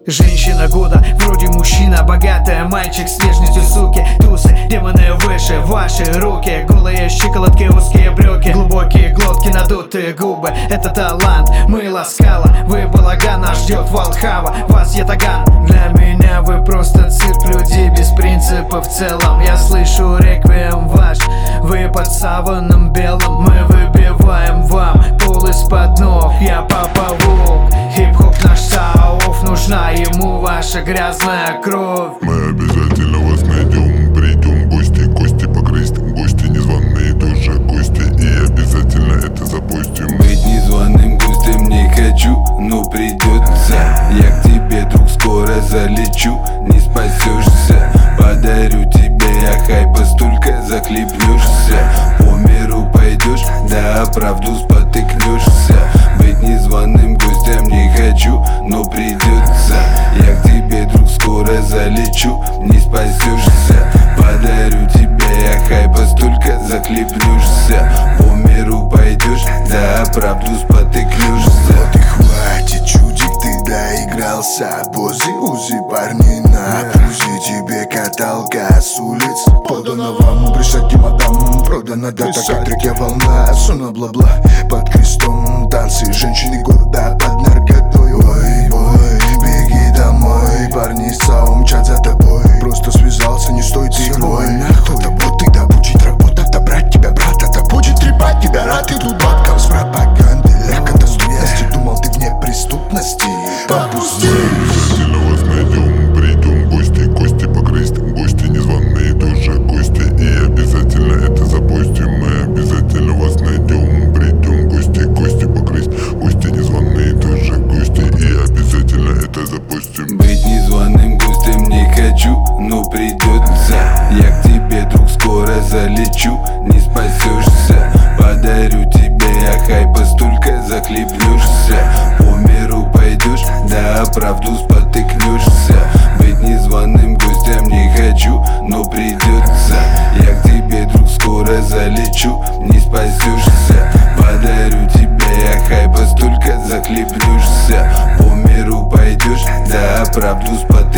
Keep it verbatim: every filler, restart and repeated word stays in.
Женщина года, вроде мужчина, богатая, мальчик с внешностью суки. Тусы, демоны выше, ваши руки. Голые щиколотки, узкие брюки, глубокие глотки, надутые губы. Это талант, мы ласкала. Вы балаган, нас ждет Валхава. Вас ятаган, для меня вы просто цирк. Люди без принципов в целом. Я слышу реквием ваш, вы под саваном белым. Мы выбиваем вам пол из-под ног. Я папа-волк, хип-хоп наш сауф. Нужна ему ваша грязная кровь. Мы обязательно вас найдем. Придем гости, кости погрызть. Гости незваные тоже гости. И обязательно это запустим. Быть незваным гостем не хочу, но придется. Я к тебе, друг, скоро залечу. Не спасешься, подарю тебе я хайпа столько, захлебнешься. По миру пойдешь, да правду спотыкнешься. Быть незваным гостем не хочу, но придется. Я к тебе, друг, скоро залечу. Не спасешься, подарю тебе я хайпа столько, захлебнешься. По миру пойдешь, да правду спотыкнешься. Вот и хватит, чудик, ты доигрался. Пози, узи, парни на пузе. Тебе каталка с улиц подана вам, присядьте, мадам. Продана дата, как реке волна. Суна бла-бла, под крестом танцы. Женщины года под наркотой. Ой, ой, беги домой. Парни САУ мчат за тобой. Просто связался, не стой ты мой. Это боты, да будет работа. Да брать тебя, брат, это будет трепать тебя. Рад идут бабкам с пропаганды. Легко доступности, думал ты вне преступности. Попусти. Обязательно вас найдем. Придем гости, кости погрызть. Гости незваные тоже гости. И обязательно это запустим. Мы обязательно вас найдем. Придем гости, кости погрызть. Гости незваные тоже гости. И обязательно это запустим. Быть незваным гостем не хочу, но придется. Я к тебе, друг, скоро залечу. Не спасешься, подарю тебе я хайпа столько, захлебнешься. По миру пойдешь, да правду спотыкнешься. Быть незваным гостем не хочу, но придется. Я к тебе, друг, скоро залечу. Не спасешься, подарю тебе я хайпа столько, захлебнешься. По миру пойдешь, да правду спотыкнешься.